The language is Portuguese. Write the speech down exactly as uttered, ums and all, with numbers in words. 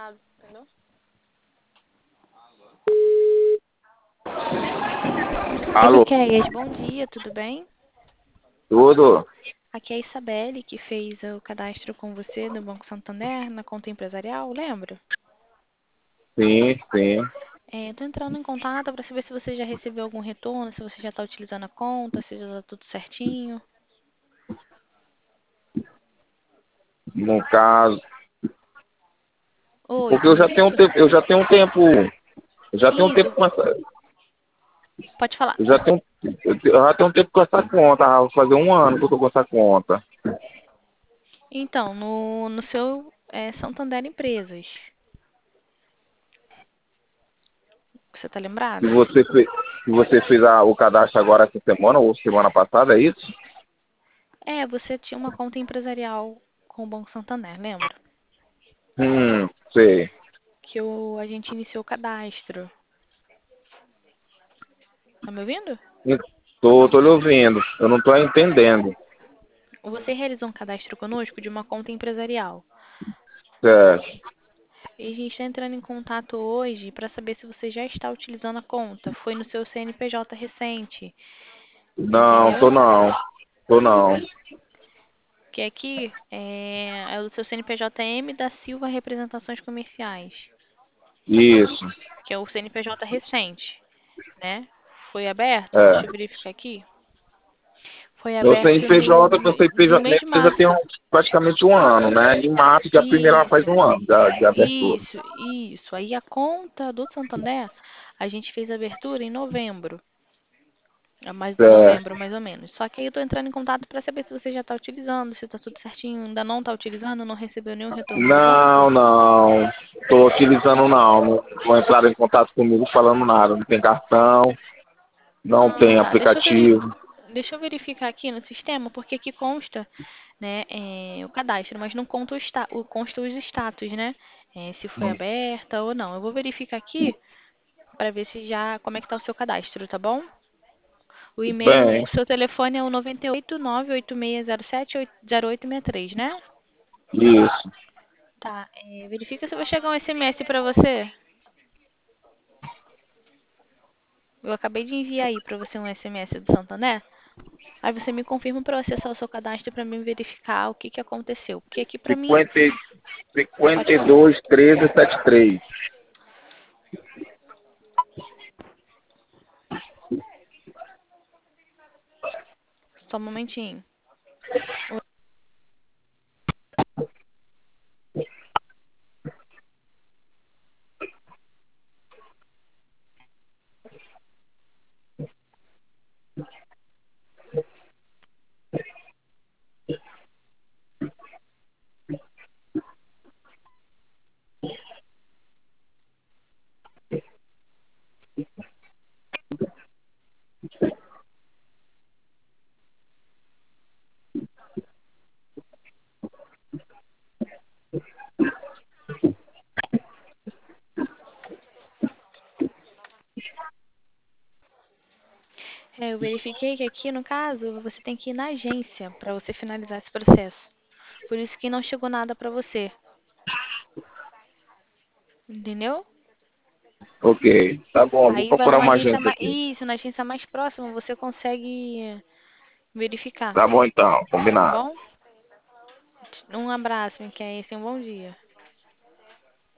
errado, entendeu? Alô, Ezequiel, bom dia, tudo bem? tudo? Aqui é a Isabelle, que fez o cadastro com você no Banco Santander, na conta empresarial, lembra? Sim, sim. É, tô entrando em contato para saber se você já recebeu algum retorno, se você já está utilizando a conta, se já está tudo certinho. No caso, Oi, porque eu já tenho um tempo, eu já tenho um tempo, eu já tenho um tempo isso, com essa, pode falar. eu já tenho, eu te- eu já tenho um tempo com essa conta, ah, vai fazer um ano que eu tô com essa conta. Então, no, no seu é, Santander Empresas, você tá Se lembrado? você fez, se você fez a- o cadastro agora essa semana ou semana passada, é isso? É, você tinha uma conta empresarial com o Banco Santander, lembra? Hum, sei. Que o, a gente iniciou o cadastro. Tá me ouvindo? Tô, tô lhe ouvindo, eu não tô entendendo. Você realizou um cadastro conosco de uma conta empresarial. Certo. E a gente está entrando em contato hoje para saber se você já está utilizando a conta. Foi no seu C N P J recente, Não, tô entendeu? não, tô não. Que aqui é, é o seu C N P J M da Silva Representações Comerciais, Isso, que é o C N P J recente, né? Foi aberto, deixa eu é. verificar aqui. Foi Meu aberto C N P J, meu no, no C N P J mês de mesmo já tem um- março. praticamente um ano, né? Em março, dia primeiro ela faz Isso, um ano de, de abertura. isso, isso. Aí a conta do Santander, a gente fez a abertura em novembro. É mais Certo. novembro, mais ou menos. Só que aí eu tô entrando em contato para saber se você já tá utilizando, se tá tudo certinho. Ainda não tá utilizando, não recebeu nenhum retorno do Não, banco? não. Tô utilizando não. Não, não entraram em contato comigo falando nada. Não tem cartão, não Ah, tem tá. Deixa eu veri... aplicativo. Deixa eu verificar aqui no sistema, porque aqui consta, né, é, o cadastro, mas não conta o, sta... o consta os status, né? É, se foi aberta ou não. Eu vou verificar aqui para ver se já como é que tá o seu cadastro, tá bom? O e-mail, Bem, o seu telefone é o nove oito nove oito seis zero sete zero oito seis três, né? isso. Tá, é, verifica se vai chegar um S M S pra você. Eu acabei de enviar aí pra você um S M S do Santander. Aí você me confirma pra eu acessar o seu cadastro pra mim verificar o que que aconteceu. Porque aqui pra mim, cinquenta, e- pode cinquenta e falar. dois, treze, setenta e três. Só um momentinho. É, eu verifiquei que aqui no caso você tem que ir na agência pra você finalizar esse processo. Por isso que não chegou nada pra você. Entendeu? Ok, tá bom. Vou Aí vai procurar numa uma agência agência mais. aqui. Isso, na agência mais próxima você consegue verificar. Tá bom então, Tá combinado. bom? Um abraço, que é esse, um bom dia.